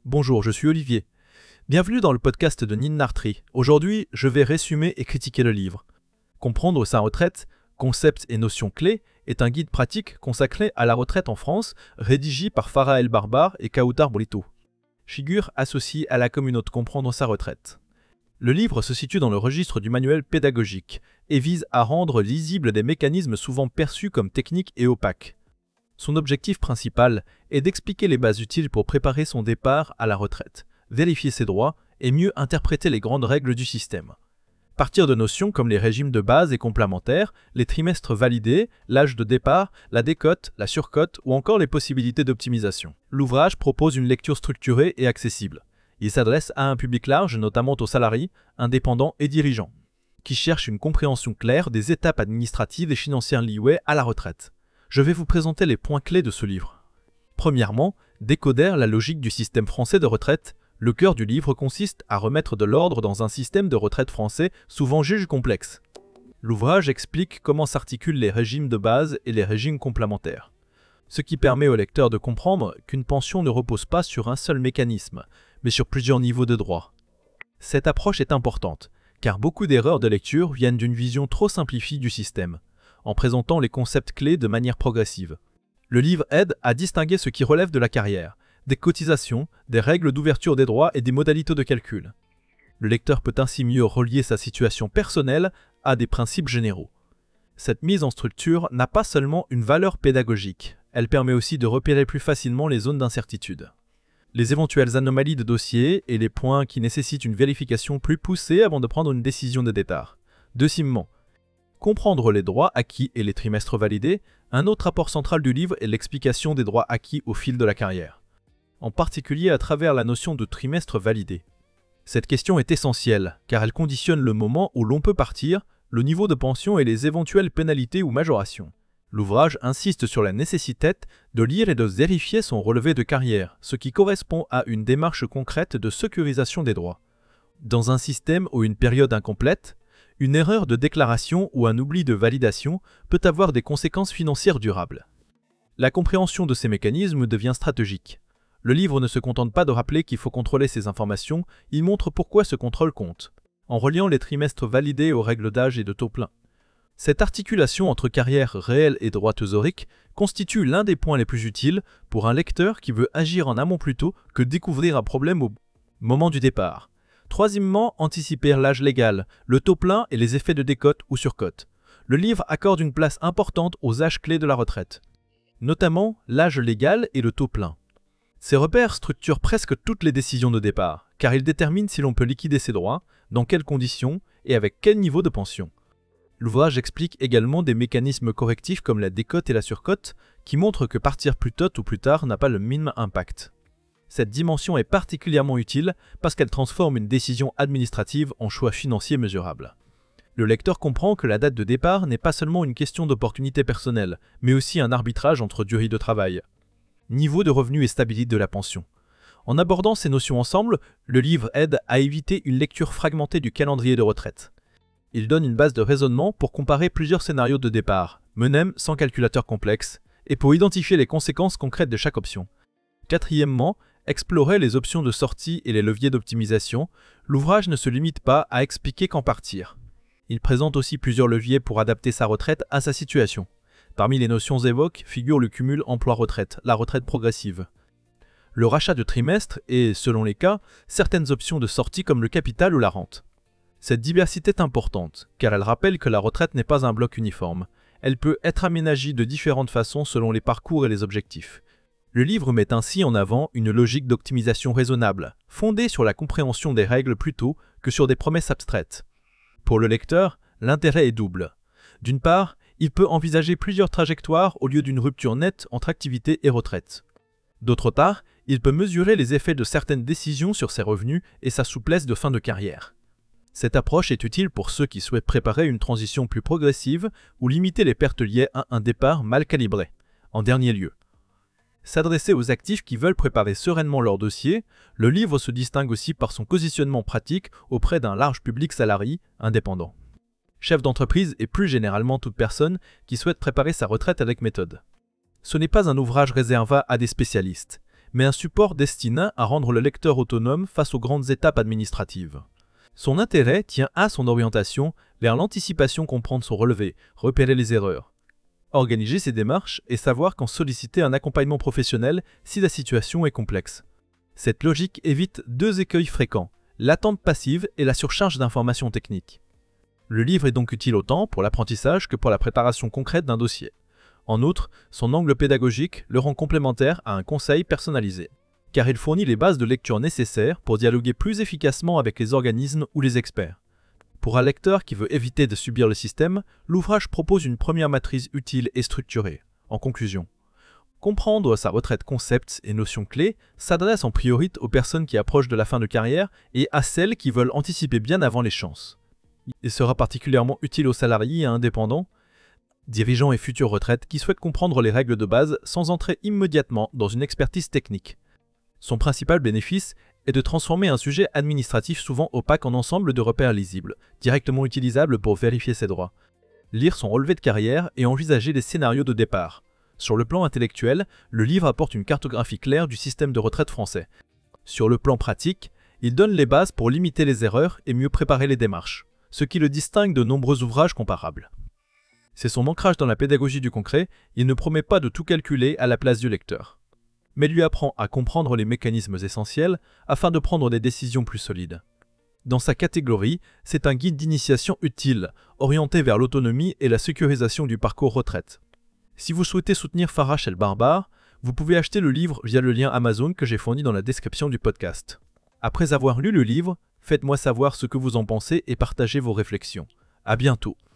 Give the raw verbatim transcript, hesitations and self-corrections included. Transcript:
Bonjour, je suis Olivier. Bienvenue dans le podcast de Nin Nartri. Aujourd'hui, je vais résumer et critiquer le livre. Comprendre sa retraite, concepts et notions clés est un guide pratique consacré à la retraite en France, rédigé par Farah El Barbar et Kautar Brito. Figure associée à la communauté Comprendre sa retraite. Le livre se situe dans le registre du manuel pédagogique et vise à rendre lisibles des mécanismes souvent perçus comme techniques et opaques. Son objectif principal est d'expliquer les bases utiles pour préparer son départ à la retraite, vérifier ses droits et mieux interpréter les grandes règles du système. Partir de notions comme les régimes de base et complémentaires, les trimestres validés, l'âge de départ, la décote, la surcote ou encore les possibilités d'optimisation. L'ouvrage propose une lecture structurée et accessible. Il s'adresse à un public large, notamment aux salariés, indépendants et dirigeants, qui cherchent une compréhension claire des étapes administratives et financières liées à la retraite. Je vais vous présenter les points clés de ce livre. Premièrement, décoder la logique du système français de retraite. Le cœur du livre consiste à remettre de l'ordre dans un système de retraite français souvent jugé complexe. L'ouvrage explique comment s'articulent les régimes de base et les régimes complémentaires, ce qui permet au lecteur de comprendre qu'une pension ne repose pas sur un seul mécanisme, mais sur plusieurs niveaux de droit. Cette approche est importante, car beaucoup d'erreurs de lecture viennent d'une vision trop simplifiée du système, en présentant les concepts clés de manière progressive. Le livre aide à distinguer ce qui relève de la carrière, des cotisations, des règles d'ouverture des droits et des modalités de calcul. Le lecteur peut ainsi mieux relier sa situation personnelle à des principes généraux. Cette mise en structure n'a pas seulement une valeur pédagogique, elle permet aussi de repérer plus facilement les zones d'incertitude, les éventuelles anomalies de dossier et les points qui nécessitent une vérification plus poussée avant de prendre une décision de départ. Deuxièmement, comprendre les droits acquis et les trimestres validés. Un autre apport central du livre est l'explication des droits acquis au fil de la carrière, en particulier à travers la notion de trimestre validé. Cette question est essentielle, car elle conditionne le moment où l'on peut partir, le niveau de pension et les éventuelles pénalités ou majorations. L'ouvrage insiste sur la nécessité de lire et de vérifier son relevé de carrière, ce qui correspond à une démarche concrète de sécurisation des droits. Dans un système ou une période incomplète, une erreur de déclaration ou un oubli de validation peut avoir des conséquences financières durables. La compréhension de ces mécanismes devient stratégique. Le livre ne se contente pas de rappeler qu'il faut contrôler ces informations, il montre pourquoi ce contrôle compte, en reliant les trimestres validés aux règles d'âge et de taux plein. Cette articulation entre carrière réelle et droit théorique constitue l'un des points les plus utiles pour un lecteur qui veut agir en amont plutôt que découvrir un problème au moment du départ. Troisièmement, anticiper l'âge légal, le taux plein et les effets de décote ou surcote. Le livre accorde une place importante aux âges clés de la retraite, notamment l'âge légal et le taux plein. Ces repères structurent presque toutes les décisions de départ, car ils déterminent si l'on peut liquider ses droits, dans quelles conditions et avec quel niveau de pension. L'ouvrage explique également des mécanismes correctifs comme la décote et la surcote, qui montrent que partir plus tôt ou plus tard n'a pas le minimum impact. Cette dimension est particulièrement utile parce qu'elle transforme une décision administrative en choix financier mesurable. Le lecteur comprend que la date de départ n'est pas seulement une question d'opportunité personnelle, mais aussi un arbitrage entre durée de travail, niveau de revenu et stabilité de la pension. En abordant ces notions ensemble, le livre aide à éviter une lecture fragmentée du calendrier de retraite. Il donne une base de raisonnement pour comparer plusieurs scénarios de départ, même sans calculateur complexe, et pour identifier les conséquences concrètes de chaque option. Quatrièmement, explorer les options de sortie et les leviers d'optimisation. L'ouvrage ne se limite pas à expliquer quand partir. Il présente aussi plusieurs leviers pour adapter sa retraite à sa situation. Parmi les notions évoquées figure le cumul emploi-retraite, la retraite progressive, le rachat de trimestres et, selon les cas, certaines options de sortie comme le capital ou la rente. Cette diversité est importante, car elle rappelle que la retraite n'est pas un bloc uniforme. Elle peut être aménagée de différentes façons selon les parcours et les objectifs. Le livre met ainsi en avant une logique d'optimisation raisonnable, fondée sur la compréhension des règles plutôt que sur des promesses abstraites. Pour le lecteur, l'intérêt est double. D'une part, il peut envisager plusieurs trajectoires au lieu d'une rupture nette entre activité et retraite. D'autre part, il peut mesurer les effets de certaines décisions sur ses revenus et sa souplesse de fin de carrière. Cette approche est utile pour ceux qui souhaitent préparer une transition plus progressive ou limiter les pertes liées à un départ mal calibré. En dernier lieu, s'adresser aux actifs qui veulent préparer sereinement leur dossier, le livre se distingue aussi par son positionnement pratique auprès d'un large public salarié indépendant, chef d'entreprise et plus généralement toute personne qui souhaite préparer sa retraite avec méthode. Ce n'est pas un ouvrage réservé à des spécialistes, mais un support destiné à rendre le lecteur autonome face aux grandes étapes administratives. Son intérêt tient à son orientation vers l'anticipation, comprendre son relevé, repérer les erreurs, organiser ses démarches et savoir quand solliciter un accompagnement professionnel si la situation est complexe. Cette logique évite deux écueils fréquents, l'attente passive et la surcharge d'informations techniques. Le livre est donc utile autant pour l'apprentissage que pour la préparation concrète d'un dossier. En outre, son angle pédagogique le rend complémentaire à un conseil personnalisé, car il fournit les bases de lecture nécessaires pour dialoguer plus efficacement avec les organismes ou les experts. Pour un lecteur qui veut éviter de subir le système, l'ouvrage propose une première matrice utile et structurée. En conclusion, comprendre sa retraite, concepts et notions clés s'adresse en priorité aux personnes qui approchent de la fin de carrière et à celles qui veulent anticiper bien avant les chances. Il sera particulièrement utile aux salariés et indépendants, dirigeants et futures retraites qui souhaitent comprendre les règles de base sans entrer immédiatement dans une expertise technique. Son principal bénéfice est de transformer un sujet administratif souvent opaque en ensemble de repères lisibles, directement utilisables pour vérifier ses droits, lire son relevé de carrière et envisager les scénarios de départ. Sur le plan intellectuel, le livre apporte une cartographie claire du système de retraite français. Sur le plan pratique, il donne les bases pour limiter les erreurs et mieux préparer les démarches, ce qui le distingue de nombreux ouvrages comparables. C'est son ancrage dans la pédagogie du concret, il ne promet pas de tout calculer à la place du lecteur, mais lui apprend à comprendre les mécanismes essentiels afin de prendre des décisions plus solides. Dans sa catégorie, c'est un guide d'initiation utile, orienté vers l'autonomie et la sécurisation du parcours retraite. Si vous souhaitez soutenir Farache El Barbare, vous pouvez acheter le livre via le lien Amazon que j'ai fourni dans la description du podcast. Après avoir lu le livre, faites-moi savoir ce que vous en pensez et partagez vos réflexions. À bientôt.